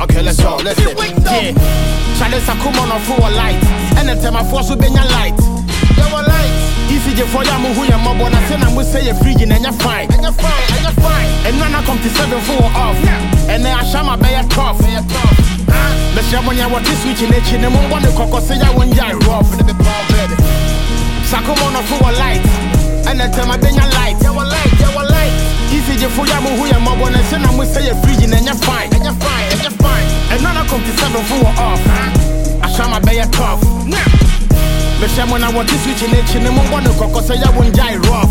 Okay, let's go. Listen. Yeah. Charlie Sakuma no full light. And the time I force to be your light. There were lights. Easy for ya who ya mob when I say I'm say you're free and you're fine. And you're fine. And you're fine. And then I come to 7 4 off. And then I shall my bay tough. The shaman ya what is switching it in the one the cocoa say I won't die rough. Sakuma no full light. And the time I be your light. There were light. There were light. Easy for ya who ya mob when I say I'm say you're free and you're fine. And you're fine. And you're fine. And then I come to 7 4 off. I shall my bay tough. The shaman I want to switch in it in the one the cocoa say I won't die rough.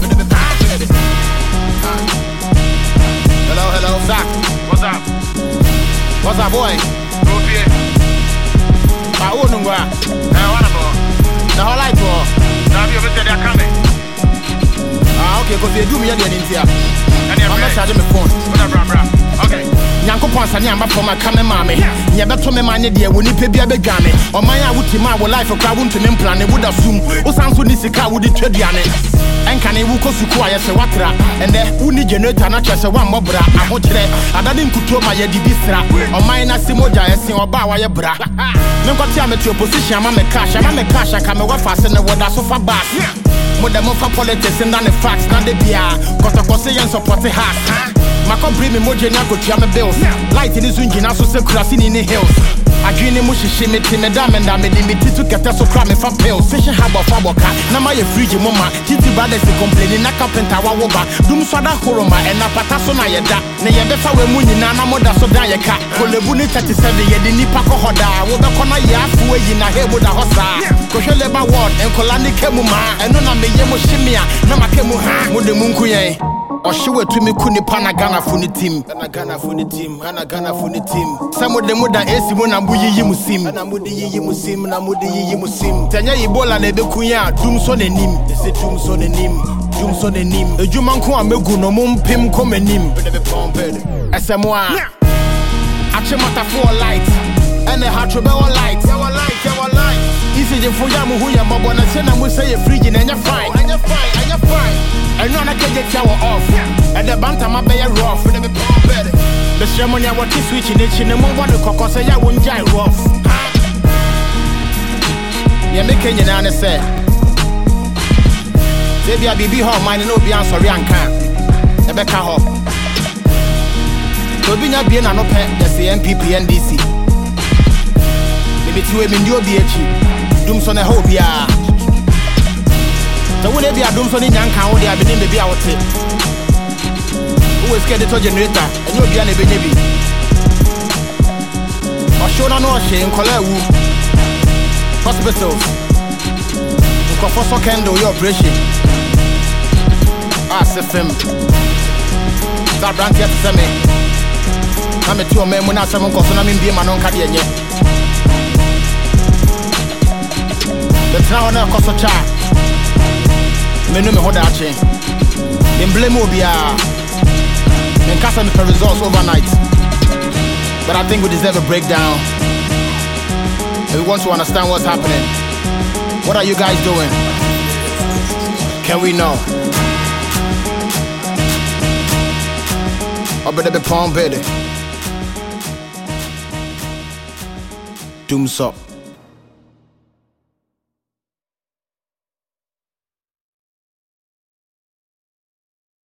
Hello, hello, Zach. What's up? What's up, boy? Rupiah. I wouldn't go. What about? The whole light war. Now you better they're coming. Okay, because they do me again in here. And you're I'm not charging my phone. Okay. Nyanko Ponsa Nyamba for my camera mammy. Yabato me mania dear when you pay a begane. Or my Awutima will life for crowd to name plan, would assume. Osanso Nisika would it Trediane. And can you go to Kuya Sawatra? And the Uni generator not just a one mobra. I want to I didn't put my Yadibistra. Or mine as Simoja and sing about why bra. No got me to your position. I'm a cash. I come over fast and the water so far back. Mother for politics and none the facts, none the beer. Cause I say and support the house. Mako bring me mojo nyako tia me bills. Light in the swing na so se krasi in the hills. Adwene mu hihye me ti me da me nda me limit to kete so kra me fa pills. Session habo fa boka na my fridge mama. Titi brothers complaining na carpenter wa wo ba. Dum so da horoma e na pata so na ye da. Na ye be fa we mu nyina na moda so da ye ka. Kolebu ni 37 ye de nipa ko hoda. Wo be kono ye afu yi na hebo da hosa. Ko hwele ba word enkola ni kemu ma. Eno na me ye mo himia na makemu ha. Mo de mu nkuyen. Or she were to me kuni pana Ghana funi team. Ghana funi team. Ghana funi team. Some of them would have AC when I'm Buyi Musim. And I'm Mudi Musim. And I'm Mudi Musim. Tanya Ebola Lebe Kuya. Doomson and Nim. They say Doomson and Nim. Doomson and Nim. A Jumanko Amegu no mum pim come and Nim. SMY. Achimata for light. And the Hatchobel light. Our light. Our light. Easy for Yamu who ya mob when I send them will say a free and you're fine. And you're fine. And you're fine. And none I can get shower off. And the bantam my bay rough. The ceremony I want to switch in it in the moment the cocoa say I won't die rough. You're making your nana say. Maybe I be home, mine no be answer Yanka. Rebecca Hop. So be not being an open, that's the MPP NDC. Maybe 2 women do BH. Doomson a hope, yeah. So when they be a Doomson in Yanka, they have been baby out it. Who is scared to generator? And you'll be a baby. Or show no shame, Colewu. Hospitals. You can force a candle, your operation. SFM. That brand here to send me. I'm a 2 men when I summon because I'm in being my own cardiac. The town of Costa. Men no hold that chain. Then blame Obia. Then cast them for results overnight. But I think we deserve a breakdown. And we want to understand what's happening. What are you guys doing? Can we know? Or better be palm better. Doomsop.